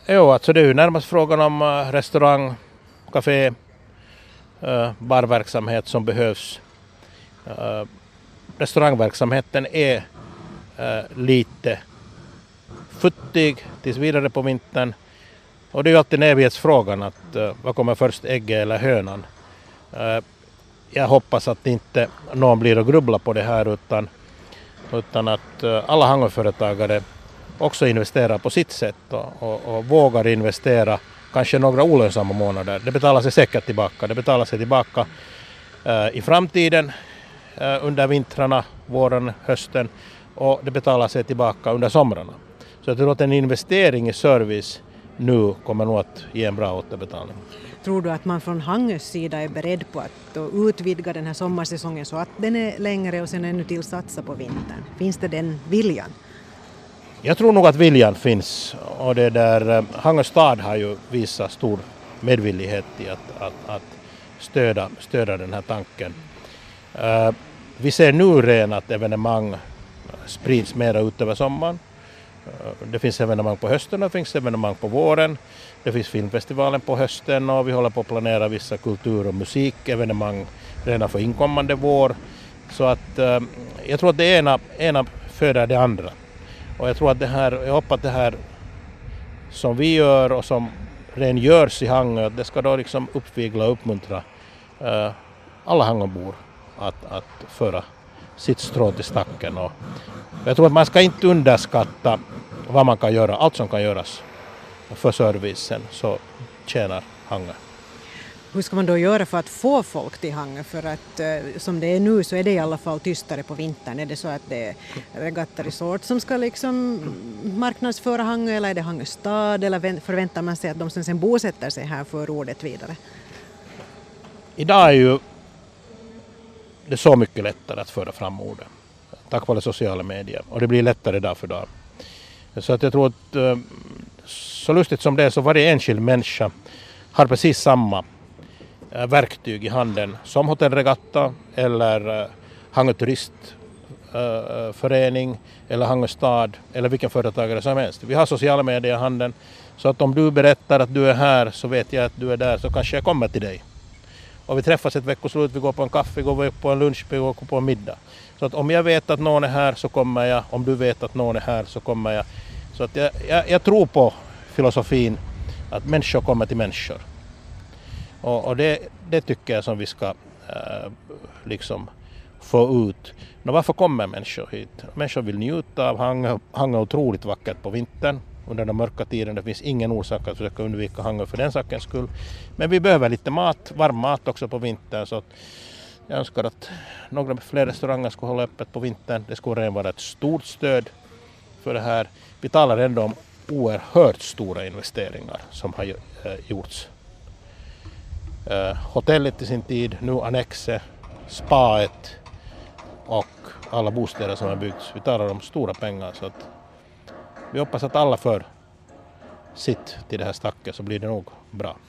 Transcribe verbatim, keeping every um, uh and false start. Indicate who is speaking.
Speaker 1: Jo, alltså det är ju närmast frågan om uh, restaurang, café, uh, barverksamhet som behövs. Uh, restaurangverksamheten är uh, lite futtig tills vidare på vintern. Och det är ju alltid en evighetsfrågan att uh, vad kommer först, ägget eller hönan? Uh, jag hoppas att inte någon blir att grubbla på det här utan, utan att uh, alla hangarföretagare också investerar på sitt sätt och, och, och vågar investera kanske några olönsamma månader. Det betalar sig säkert tillbaka. Det betalar sig tillbaka uh, i framtiden uh, under vintrarna, våren, hösten och det betalar sig tillbaka under somrarna. Så jag tror att en investering i service nu kommer nog att ge en bra återbetalning.
Speaker 2: Tror du att man från Hangös sida är beredd på att utvidga den här sommarsäsongen så att den är längre och sen ännu till satsa på vintern? Finns det den viljan?
Speaker 1: Jag tror nog att viljan finns och det där Hangö stad har ju visat stor medvillighet i att, att, att stöda, stöda den här tanken. Uh, vi ser nu redan att evenemang sprids mera ut över sommaren. Uh, det finns evenemang på hösten och det finns evenemang på våren. Det finns filmfestivalen på hösten och vi håller på att planera vissa kultur- och musikevenemang redan för inkommande vår. Så att uh, jag tror att det ena, ena föder det andra. Och jag tror att det här, jag hoppas att det här som vi gör och som redan görs i Hangö, det ska då liksom uppvigla och uppmuntra uh, alla Hangöbor att, att föra sitt strå till stacken. Och jag tror att man ska inte underskatta vad man kan göra, allt som kan göras för servicen så tjänar Hangö.
Speaker 2: Hur ska man då göra för att få folk till Hangö? För att eh, som det är nu så är det i alla fall tystare på vintern. Är det så att det är Regatta Resort som ska liksom marknadsföra Hangö eller är det Hangö stad eller förväntar man sig att de som sen bosätter sig här får ordet vidare?
Speaker 1: Idag är ju det så mycket lättare att föra fram ordet tack vare sociala medier och det blir lättare dag för dag. Så att jag tror att så lustigt som det är så varje enskild människa har precis samma verktyg i handen som Hotell Regatta eller Hangö turistförening eller Hangö stad eller vilken företagare som helst. Vi har sociala medier i handen så att om du berättar att du är här så vet jag att du är där så kanske jag kommer till dig. Och vi träffas ett veckoslut, vi går på en kaffe, vi går på en lunch, vi går på en middag. Så att om jag vet att någon är här så kommer jag, om du vet att någon är här så kommer jag. Så att jag, jag, jag tror på filosofin att människor kommer till människor. Och, och det, det tycker jag som vi ska äh, liksom få ut. Nå, varför kommer människor hit? Människor vill njuta av Hangö. Hangö är otroligt vackert på vintern. Under den mörka tiden. Det finns ingen orsak att försöka undvika Hangö för den sakens skull. Men vi behöver lite mat, varm mat också på vintern. Så att jag önskar att några fler restauranger skulle hålla öppet på vintern. Det skulle redan vara ett stort stöd för det här. Vi talar ändå om oerhört stora investeringar som har gjorts. Uh, hotellet i sin tid, nu annexet, spaet och alla bostäder som har byggts. Vi talar om stora pengar så att vi hoppas att alla för sitt till det här stacket så blir det nog bra.